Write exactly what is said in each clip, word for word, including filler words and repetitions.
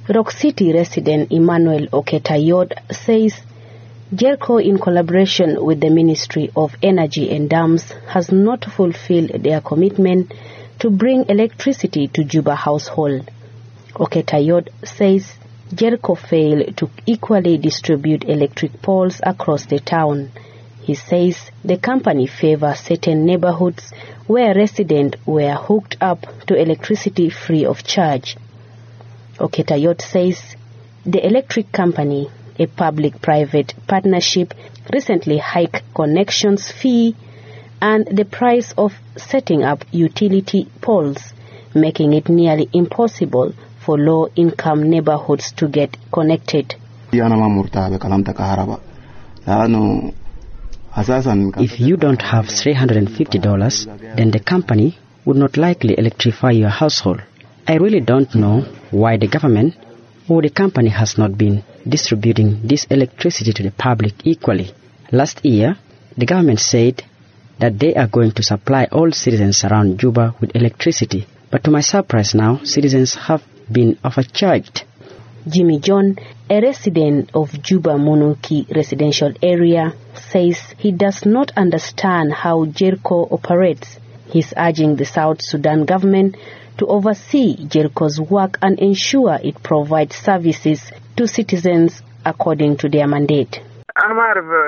Rock City resident Emmanuel Oketayod says GERCO, in collaboration with the Ministry of Energy and Dams, has not fulfilled their commitment to bring electricity to Juba household. Oketayod says GERCO failed to equally distribute electric poles across the town. He says the company favors certain neighborhoods where residents were hooked up to electricity free of charge. Oketayod says the electric company, a public-private partnership, recently hiked connections fee and the price of setting up utility poles, making it nearly impossible for low-income neighborhoods to get connected. If you don't have three hundred fifty dollars, then the company would not likely electrify your household. I really don't know why the government or the company has not been distributing this electricity to the public equally. Last year, the government said that they are going to supply all citizens around Juba with electricity. But to my surprise now, citizens have been overcharged. Jimmy John, a resident of Juba Monoki residential area, says he does not understand how GERCO operates. He's urging the South Sudan government to oversee GERCO's work and ensure it provides services to citizens according to their mandate. I'm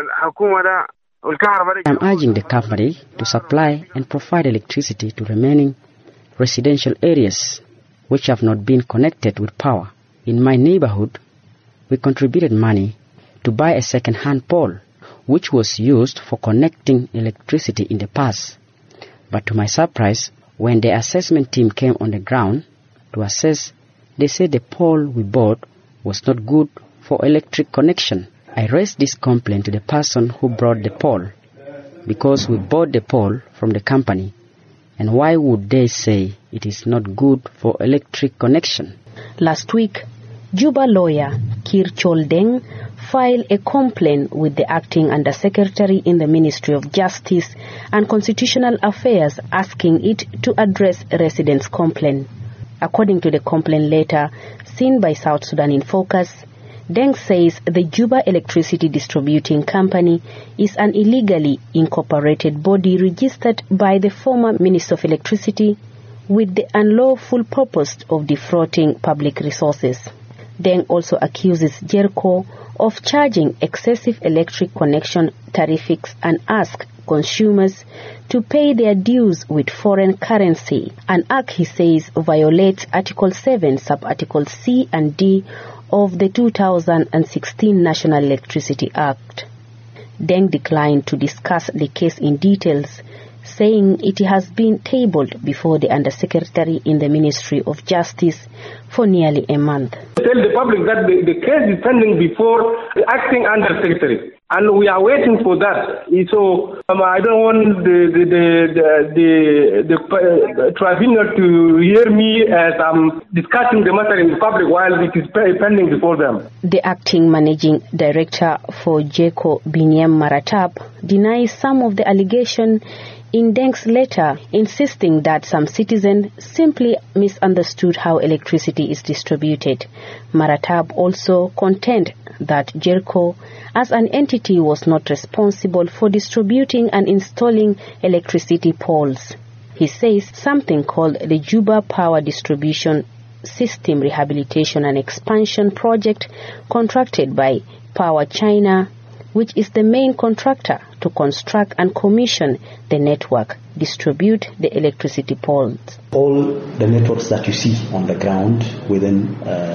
urging the company to supply and provide electricity to remaining residential areas which have not been connected with power. In my neighborhood, we contributed money to buy a second-hand pole, which was used for connecting electricity in the past. But to my surprise, when the assessment team came on the ground to assess, they said the pole we bought was not good for electric connection. I raised this complaint to the person who brought the pole, because we bought the pole from the company. And why would they say it is not good for electric connection? Last week, Juba lawyer Kir Choldeng filed a complaint with the acting undersecretary in the Ministry of Justice and Constitutional Affairs asking it to address residents' complaint. According to the complaint letter seen by South Sudan in Focus, Deng says the Juba Electricity Distributing Company is an illegally incorporated body registered by the former Minister of Electricity with the unlawful purpose of defrauding public resources. Deng also accuses GERCO of charging excessive electric connection tariffs and asks consumers to pay their dues with foreign currency, an act he says violates Article seven, Sub-Article C and D of the two thousand sixteen National Electricity Act. Deng declined to discuss the case in details, saying it has been tabled before the Undersecretary in the Ministry of Justice for nearly a month. Tell the public that the, the case is pending before the acting Undersecretary, and we are waiting for that. So um, I don't want the the the the, the, the uh, tribunal to hear me as I'm discussing the matter in the public while it is pending before them. The acting managing director for GERCO, Binyam Maratab, denies some of the allegations in Deng's letter, insisting that some citizens simply misunderstood how electricity is distributed. Maratab also contended that GERCO as an entity was not responsible for distributing and installing electricity poles. He says something called the Juba Power Distribution System Rehabilitation and Expansion Project, contracted by Power China, which is the main contractor to construct and commission the network, distribute the electricity poles. All the networks that you see on the ground within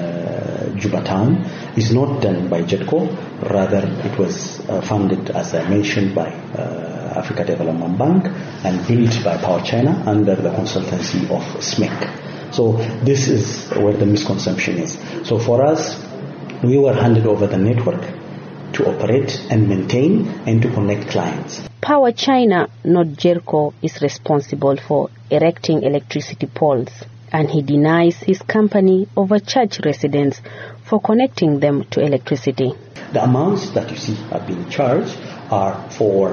uh, Juba town is not done by GERCO, rather it was uh, funded, as I mentioned, by uh, Africa Development Bank and built by Power China under the consultancy of S M E C. So this is where the misconception is. So for us, we were handed over the network to operate and maintain and to connect clients. Power China, not GERCO, is responsible for erecting electricity poles, and he denies his company overcharged residents for connecting them to electricity. The amounts that you see are being charged are for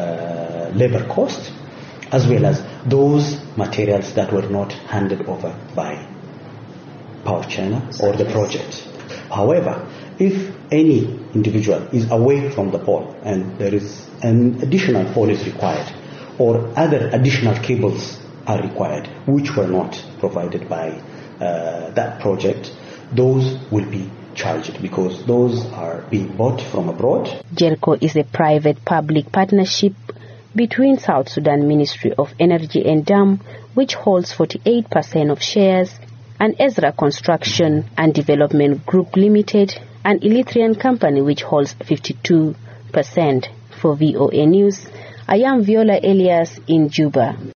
uh, labor costs, as well as those materials that were not handed over by power channel or the project. However, if any individual is away from the pole and there is an additional pole is required or other additional cables are required which were not provided by uh, that project, those will be charged because those are being bought from abroad. GERCO is a private-public partnership between South Sudan Ministry of Energy and Dam, which holds forty-eight percent of shares, and Ezra Construction and Development Group Limited, an Eritrean company which holds fifty-two percent. For V O A News, I am Viola Elias in Juba.